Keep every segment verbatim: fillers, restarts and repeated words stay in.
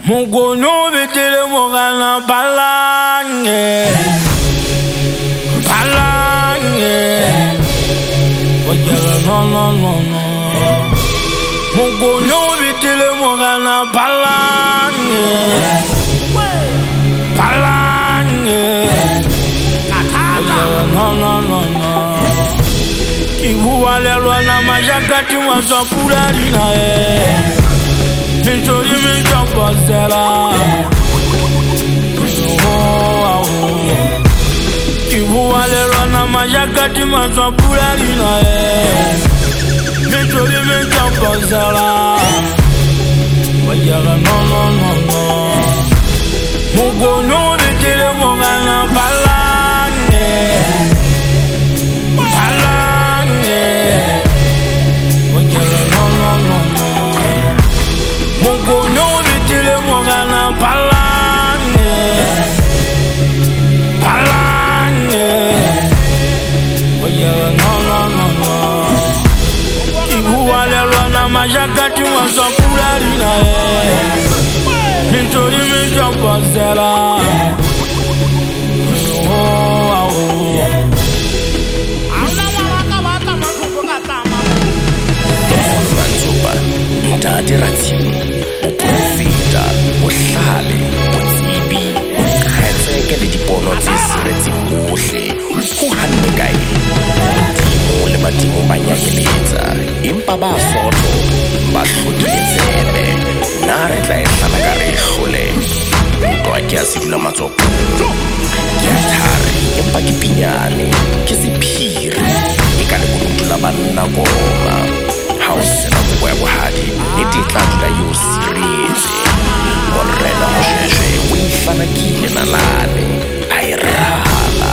Mugono betele mogana balange balange Ojala no no no no Mugono betele mogana balange balange Ojala no no no no Ibuwale lwana majakati wasapulari na e Mintori minchapa zela Ibuwale lwana majakati wasapulari na e Mintori minchapa zela Wajala no no no no Mugono betele mogana balange balange Wajala no no no no Mugono betele mogana balange balange Wajala no no no no Ibuwale lwana majakati wasapulari na e Mintori minchapa zela Mtati ratsing, uprofita, uhlale, utsibi, ukhetseke le dipono tse siretseng bohle, ho hanne kae. Dimo le badimo ba nyakeletsa, empa ba soto, ba hlokile tsebe. Na re tla e hlala ka re hlole, ntwa ke a sedula matsopo. Ke a thare, empa ke pinyane, ke sephiri, e ka le bodutu la banna goma. House na kwa bohadi eti tla dula yo siretse morena mosheshe o ifana kile na lane ayirala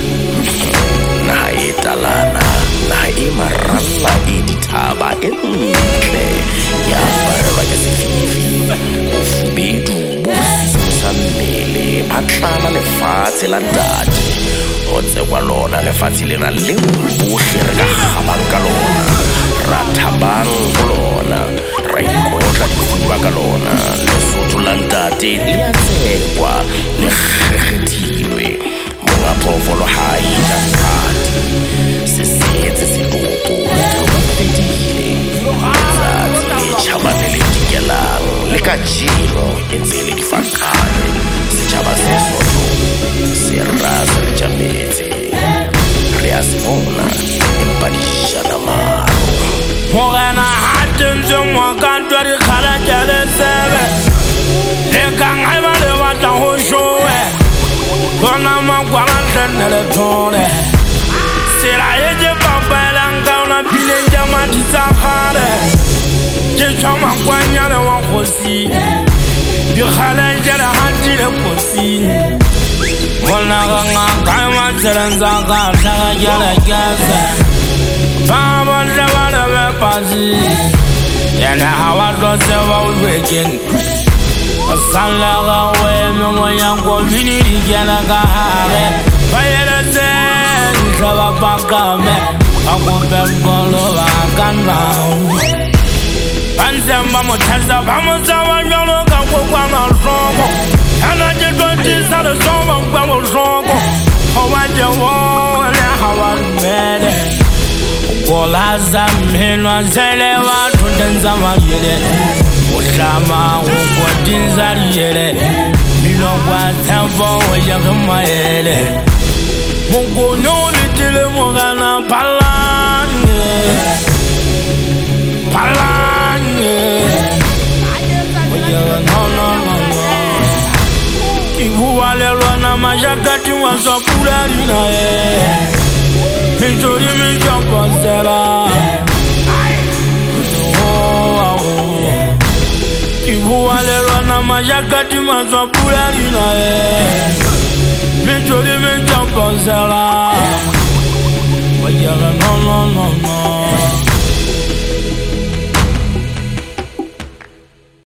na etalana na imaralla editaba entle ya fara ke sefifi ufubedu busa mmele batlana lefatshe la dati otse kwa lona lefatshe lena le bohle re ka khabang ka lona Ratabang kolona, raikotla difuba kalona, lesotho la ntate le a tsekwa le kgekhethilwe monga phoofolo ha e ja kgati se setse setopo le fedile letsatsi le tjhabane le dikelang le ka jeno e ntse le difakane setjhaba se soto se rasa le jametse re a se bona empa dijana maro Morena hatenze mwakantwa di khala jale sebe Eka ngaiba le wata ho showe Kona makwala tendele tone Sila yeje papela ngauna pile njama tisakare Jecha makwanya le wakosi Di khala jale hati le kosi Kona kanga kaima telenza kata jale kese Baba never never passy, and how I lost ever waking. A son like a way, no young community can I have it. Fire the sand, cover back on me. I go back all over, I can now. And some mamma tells the mamma, someone you look at one on trouble. And I just got this out of some of them trouble. Oh, I just want how I made it. Kola zamhenwa zele watu tenzama yele Ushama ukwa tinzari yele Milongwa tempo wajagama yele Mugono litile mogana palange Palange Wajaga no no no no Ibuwale lwana majakati wasapulari na ye Mintori minchapa zela Ibuwale lwana majakati wasapulari na e Mintori minchapa zela Wajaga no no no no